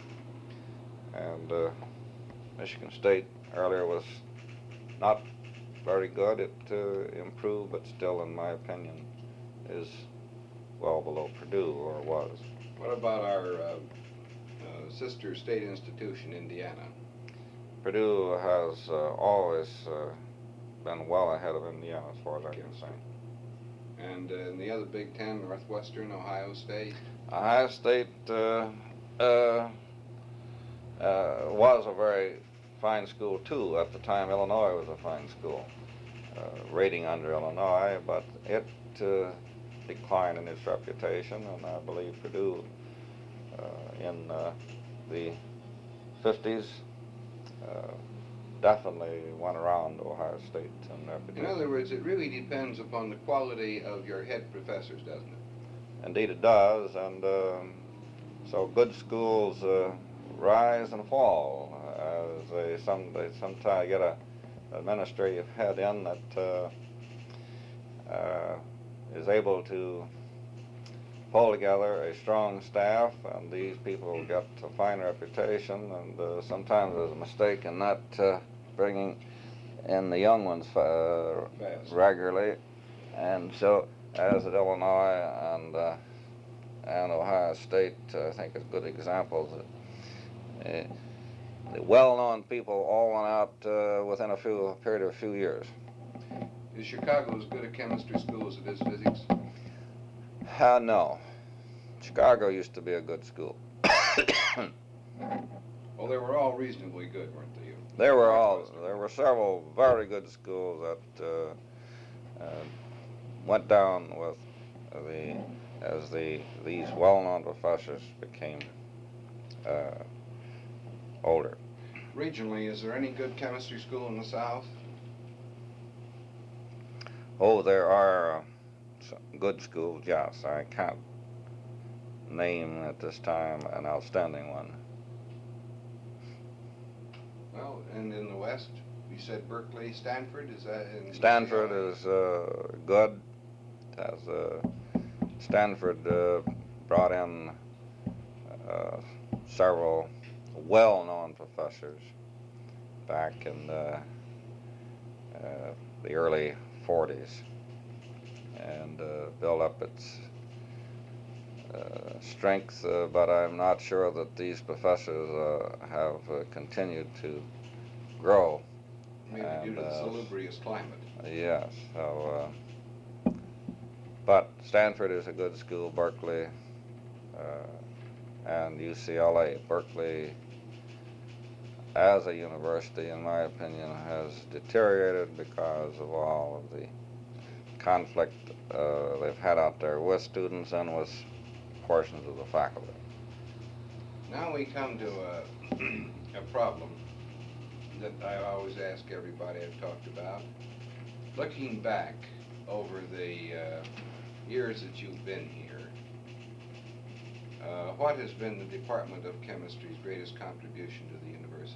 And uh, Michigan State earlier was not very good. It uh, improved, but still, in my opinion, is well below Purdue, or was. What about our uh, uh, sister state institution, Indiana? Purdue has uh, always uh, been well ahead of Indiana, as far as I can say. And uh, in the other Big Ten, Northwestern, Ohio State? Ohio State uh, uh, uh, was a very fine school, too. At the time, Illinois was a fine school, uh, rating under Illinois, but it uh, declined in its reputation, and I believe Purdue uh, in uh, the fifties uh, definitely went around Ohio State in reputation. In other words, it really depends upon the quality of your head professors, doesn't it? Indeed it does, and um, so good schools uh, rise and fall as they some they sometimes get a administrative head in that uh, uh, is able to pull together a strong staff, and these people get a fine reputation, and uh, sometimes there's a mistake in not uh, bringing in the young ones uh, regularly, and so as at Illinois and uh, and Ohio State, uh, I think is good examples. Uh, the well-known people all went out uh, within a few a period of a few years. Is Chicago as good a chemistry school as it is physics? Uh, no. Chicago used to be a good school. Well, they were all reasonably good, weren't they? There were all there were several very good schools that uh, uh, went down with the as the these well-known professors became uh, older. Regionally, is there any good chemistry school in the South? Oh, there are uh, some good schools, yes. I can't name at this time an outstanding one. Well, and in the West, you said Berkeley, Stanford, is that in Stanford is uh, good. It has uh, Stanford uh, brought in uh, several well-known professors back in the, uh, the early forties, and uh, built up its uh, strength, uh, but I'm not sure that these professors uh, have uh, continued to grow. Maybe and, due to the uh, salubrious climate. Yes, so, uh, but Stanford is a good school, Berkeley, uh, and U C L A. Berkeley, as a university, in my opinion, has deteriorated because of all of the conflict uh, they've had out there with students and with portions of the faculty. Now we come to a, a problem that I always ask everybody I've talked about. Looking back over the uh, years that you've been here, uh, what has been the Department of Chemistry's greatest contribution to the university?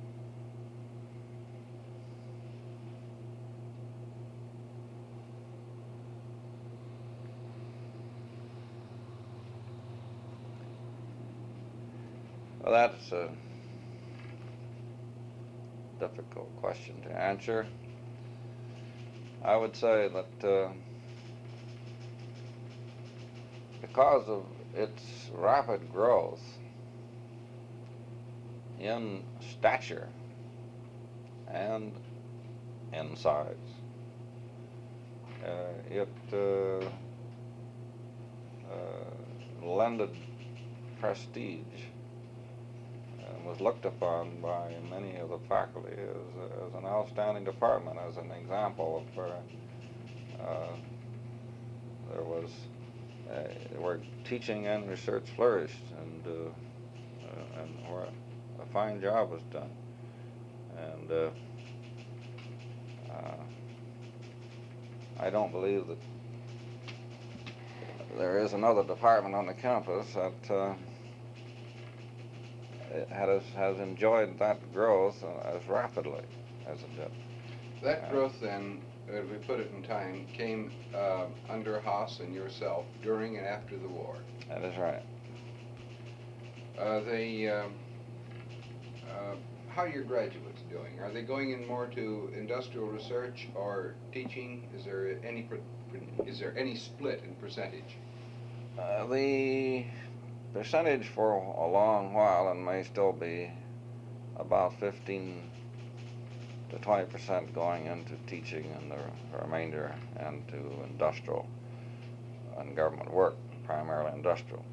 Well, that's a difficult question to answer. I would say that uh, because of its rapid growth in stature and insides. Uh, it uh, uh, lended prestige and was looked upon by many of the faculty as, as an outstanding department, as an example of where uh, there was uh, where teaching and research flourished, and uh, uh, and where a fine job was done. And uh, uh, I don't believe that there is another department on the campus that uh, has, has enjoyed that growth as rapidly as it did. That growth then, as we put it in time, came uh, under Haas and yourself during and after the war. That is right. Uh, they, uh, uh, how are your graduates doing? Are they going in more to industrial research or teaching? Is there any is there any split in percentage? Uh, the percentage for a long while, and may still be, about fifteen to twenty percent going into teaching, and the remainder into industrial and government work, primarily industrial.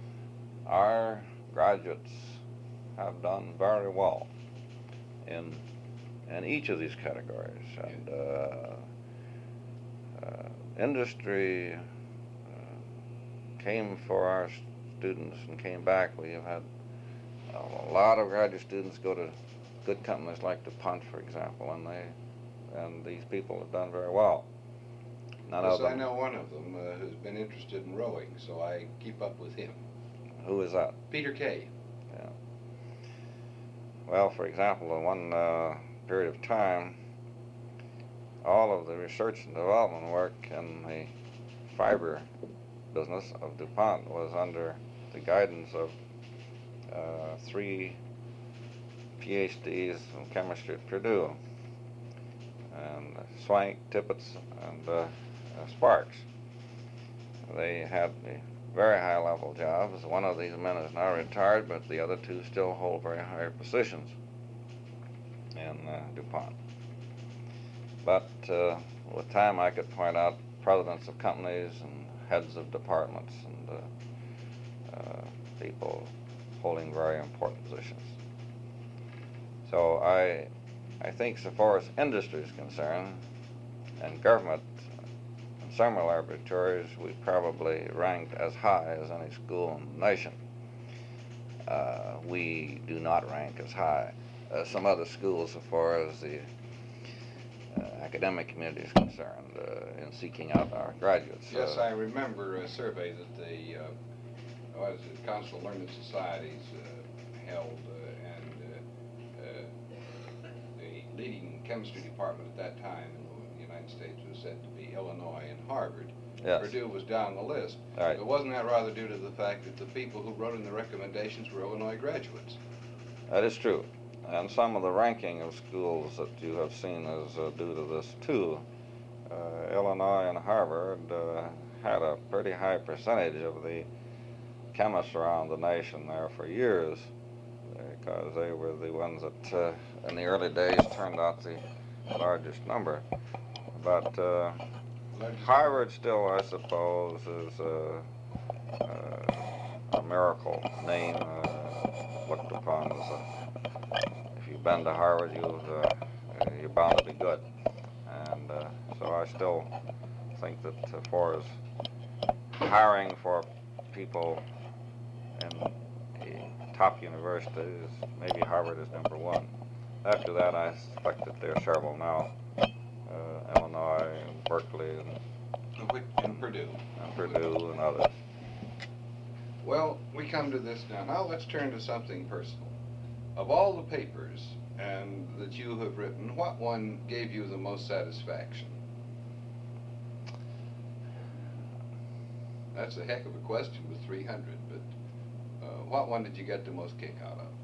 Our graduates have done very well in in each of these categories, and uh, uh, industry uh, came for our students and came back. We have had a lot of graduate students go to good companies like DuPont, for example, and they and these people have done very well. None yes, of them. I know one of them uh, who's been interested in rowing, so I keep up with him. Who is that? Peter Kay. Yeah. Well, for example, in one uh, period of time, all of the research and development work in the fiber business of DuPont was under the guidance of uh, three P H Ds in chemistry at Purdue, and Swank, Tippett, and uh, uh, Sparks. They had very high-level jobs. One of these men is now retired, but the other two still hold very high positions in uh, DuPont. But uh, with time, I could point out presidents of companies and heads of departments and uh, uh, people holding very important positions. So I, I think, so far as industry is concerned, and government, in some laboratories, we probably ranked as high as any school in the nation. Uh, we do not rank as high as some other schools as far as the uh, academic community is concerned uh, in seeking out our graduates. Yes, uh, I remember a survey that the uh, what is it, Council of Learned Societies uh, held, uh, and uh, uh, the leading chemistry department at that time in the United States was said to be Illinois and Harvard. Yes. Purdue was down the list. Right. But wasn't that rather due to the fact that the people who wrote in the recommendations were Illinois graduates? That is true. And some of the ranking of schools that you have seen is uh, due to this, too. Uh, Illinois and Harvard uh, had a pretty high percentage of the chemists around the nation there for years, because they were the ones that, uh, in the early days, turned out the largest number. But uh, Harvard still, I suppose, is uh, uh, a miracle name, uh, looked upon as a, if you've been to Harvard, you've, uh, you're bound to be good. And uh, so I still think that as far as hiring for people in the top universities, maybe Harvard is number one. After that, I suspect that there are several now, uh, Illinois, and Berkeley, and, And Purdue. and Purdue, and others. Well, we come to this now. Now let's turn to something personal. Of all the papers and that you have written, what one gave you the most satisfaction? That's a heck of a question with three hundred, but uh, what one did you get the most kick out of?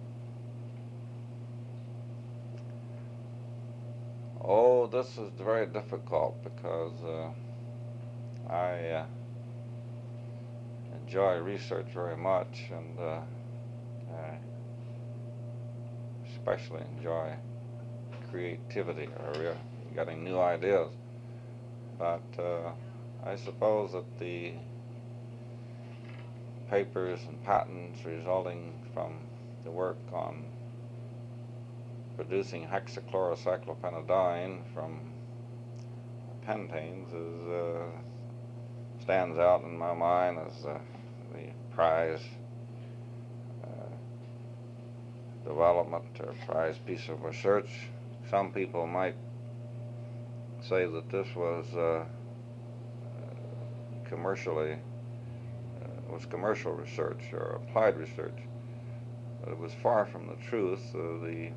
Oh, this is very difficult because uh, I uh, enjoy research very much, and uh, I especially enjoy creativity or uh, getting new ideas. But uh, I suppose that the papers and patents resulting from the work on producing hexachlorocyclopenadiene from pentanes is, uh, stands out in my mind as uh, the prize uh, development or prize piece of research. Some people might say that this was uh, commercially uh, was commercial research or applied research, but it was far from the truth. Uh, the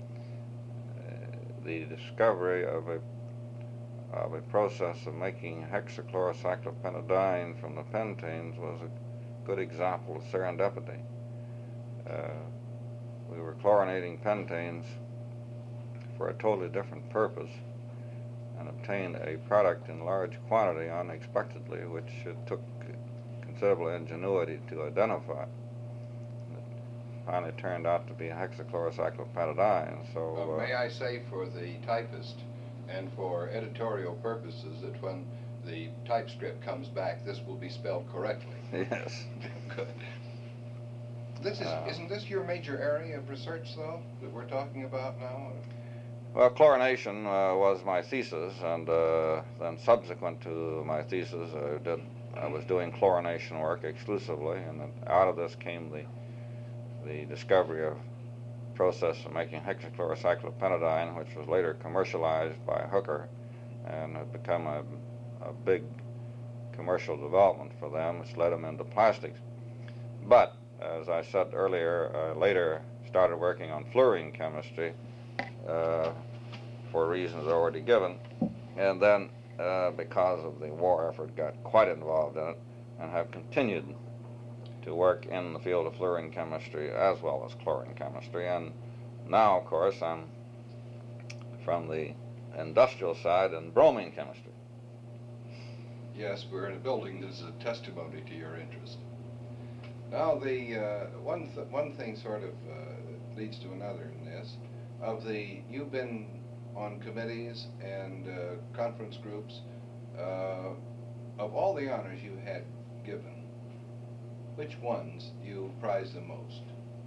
uh, the discovery of a of a process of making hexachlorocyclopenadiene from the pentanes was a good example of serendipity. Uh, we were chlorinating pentanes for a totally different purpose and obtained a product in large quantity unexpectedly, which it took considerable ingenuity to identify. It finally turned out to be hexachlorocyclopenadiene. So, uh, uh, may I say for the typist and for editorial purposes that when the typescript comes back, this will be spelled correctly. Yes. Good. This is, Uh, isn't this your major area of research, though, that we're talking about now? Well, chlorination uh, was my thesis, and uh, then subsequent to my thesis, I, did, I was doing chlorination work exclusively, and then out of this came the the discovery of process of making hexachlorocyclopenadiene, which was later commercialized by Hooker, and had become a, a big commercial development for them, which led them into plastics. But as I said earlier, I later started working on fluorine chemistry. Uh, for reasons already given, and then uh, because of the war effort got quite involved in it and have continued to work in the field of fluorine chemistry as well as chlorine chemistry. And now, of course, I'm from the industrial side in bromine chemistry. Yes, we're in a building that is a testimony to your interest. Now, the uh, one, th one thing sort of uh, leads to another in this. Of the, you've been on committees and uh, conference groups, uh, of all the honors you had given, which ones do you prize the most?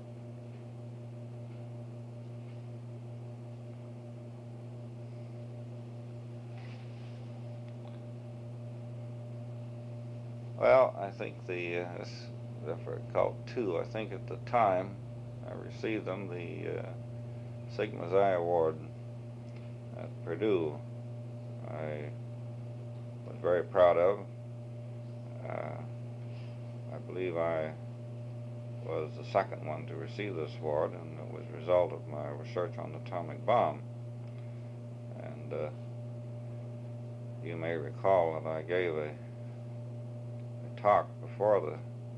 Well, I think the, uh, it's difficult too. I think at the time I received them, the uh, Sigma Xi Award at Purdue, I was very proud of. Uh, I believe I was the second one to receive this award, and it was a result of my research on the atomic bomb. And uh, you may recall that I gave a, a talk before the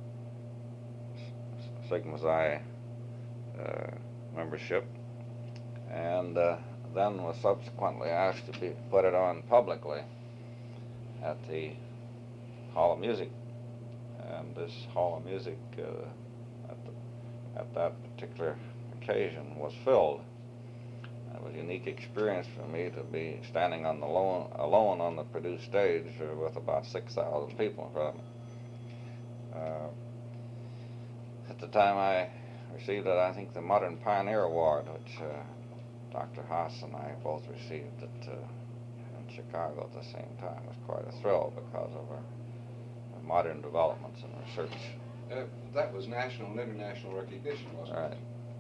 Sigma Xi uh, membership, and uh, then was subsequently asked to be put it on publicly at the Hall of Music. And this Hall of Music uh, at, the, at that particular occasion was filled. It was a unique experience for me to be standing on the lone, alone on the Purdue stage uh, with about six thousand people in front of me. Uh, at the time I received it, I think, the Modern Pioneer Award, which uh, Doctor Haas and I both received it uh, in Chicago at the same time. It was quite a thrill because of our, our modern developments in research. Uh, that was national and international recognition, wasn't Right. it?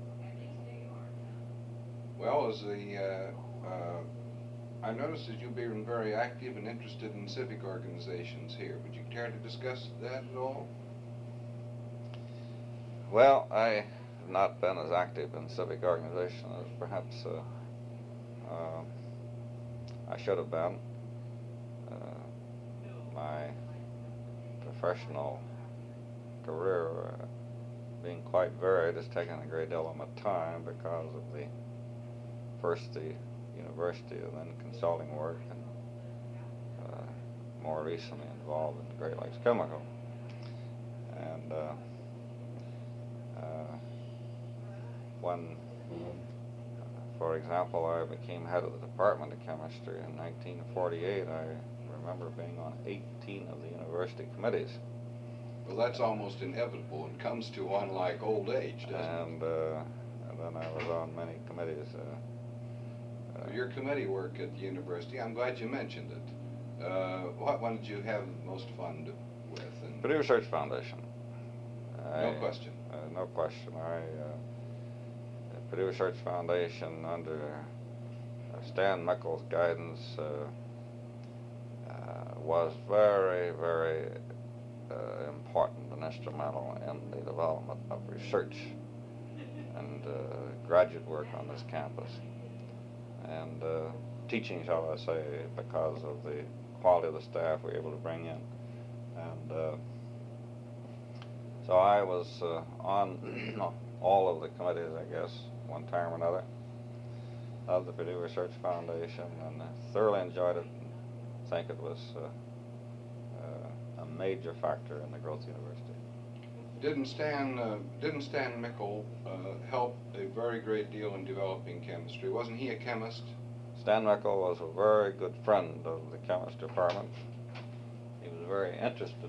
Well, as the, uh, uh, I noticed that you've been very active and interested in civic organizations here. Would you care to discuss that at all? Well, I have not been as active in civic organization as perhaps uh, uh, I should have been. Uh, my professional career, uh, being quite varied, has taken a great deal of my time because of the first the university and then consulting work, and uh, more recently involved in the Great Lakes Chemical. And uh, uh, when for example, I became head of the Department of Chemistry in nineteen forty-eight. I remember being on eighteen of the university committees. Well, that's almost inevitable. It comes to one like old age, doesn't and, it? Uh, and then I was on many committees. Uh, uh, Your committee work at the university, I'm glad you mentioned it. Uh, what one did you have most fun to, with? And Purdue Research Foundation. no I, question. Uh, no question. I, uh, the Purdue Research Foundation, under uh, Stan Mickle's guidance, uh, uh, was very, very uh, important and instrumental in the development of research and uh, graduate work on this campus. And uh, teaching, shall I say, because of the quality of the staff we were able to bring in. And uh, so I was uh, on all of the committees, I guess, one time or another, of the Purdue Research Foundation, and I thoroughly enjoyed it and think it was uh, uh, a major factor in the growth of the university. Didn't Stan, uh, didn't Stan Mickle uh, help a very great deal in developing chemistry? Wasn't he a chemist? Stan Mickle was a very good friend of the chemistry department. He was very interested.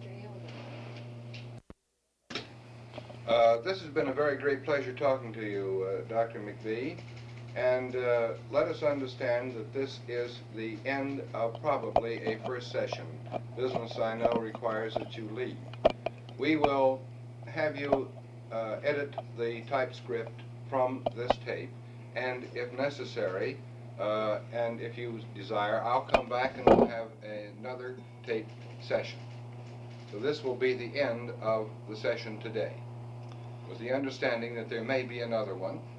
Uh, this has been a very great pleasure talking to you, uh, Doctor McBee. And uh, let us understand that this is the end of probably a first session. Business, I know, requires that you leave. We will have you uh, edit the typescript from this tape, and if necessary, uh, and if you desire, I'll come back and we'll have another tape session. So this will be the end of the session today, with the understanding that there may be another one.